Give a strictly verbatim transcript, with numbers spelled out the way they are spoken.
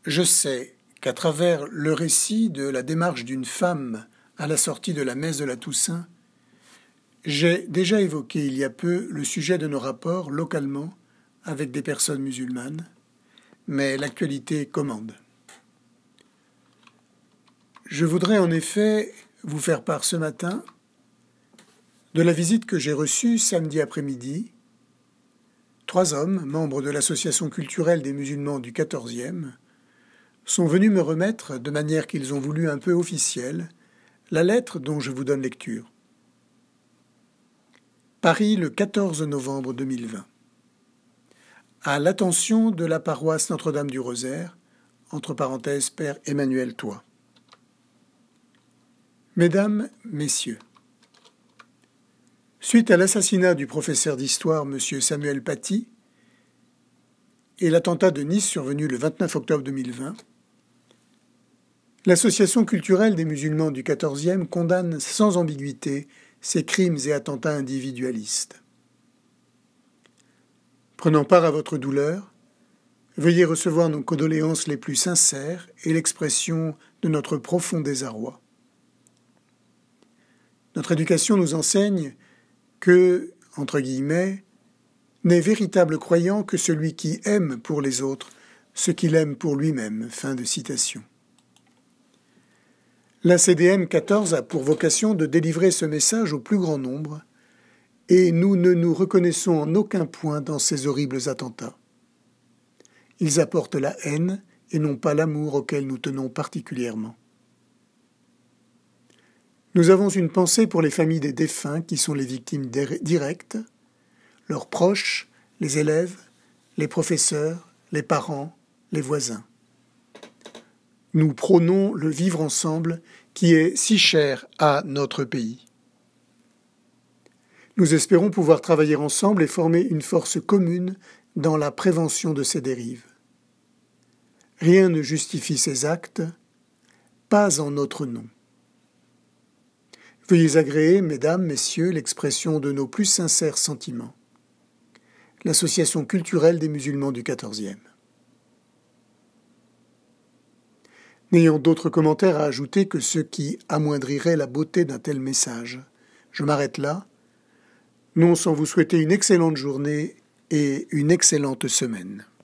Je sais qu'à travers le récit de la démarche d'une femme à la sortie de la messe de la Toussaint, j'ai déjà évoqué il y a peu le sujet de nos rapports localement avec des personnes musulmanes, mais l'actualité commande. Je voudrais en effet vous faire part ce matin de la visite que j'ai reçue samedi après-midi. Trois hommes, membres de l'association culturelle des musulmans du quatorzième, sont venus me remettre, de manière qu'ils ont voulu un peu officielle, la lettre dont je vous donne lecture. Paris, le quatorze novembre deux mille vingt. À l'attention de la paroisse Notre-Dame du Rosaire, entre parenthèses, Père Emmanuel Toit. Mesdames, Messieurs, suite à l'assassinat du professeur d'histoire M. Samuel Paty et l'attentat de Nice survenu le vingt-neuf octobre deux mille vingt, l'Association culturelle des musulmans du quatorzième condamne sans ambiguïté ces crimes et attentats individualistes. Prenant part à votre douleur, veuillez recevoir nos condoléances les plus sincères et l'expression de notre profond désarroi. Notre éducation nous enseigne que, entre guillemets, n'est véritable croyant que celui qui aime pour les autres ce qu'il aime pour lui-même. Fin de citation. L'A C D M quatorze a pour vocation de délivrer ce message au plus grand nombre, et nous ne nous reconnaissons en aucun point dans ces horribles attentats. Ils apportent la haine et non pas l'amour auquel nous tenons particulièrement. Nous avons une pensée pour les familles des défunts qui sont les victimes directes, leurs proches, les élèves, les professeurs, les parents, les voisins. Nous prônons le vivre ensemble qui est si cher à notre pays. Nous espérons pouvoir travailler ensemble et former une force commune dans la prévention de ces dérives. Rien ne justifie ces actes, pas en notre nom. Veuillez agréer, mesdames, messieurs, l'expression de nos plus sincères sentiments. L'Association culturelle des musulmans du quatorzième. N'ayant d'autres commentaires à ajouter que ceux qui amoindriraient la beauté d'un tel message, je m'arrête là, non sans vous souhaiter une excellente journée et une excellente semaine.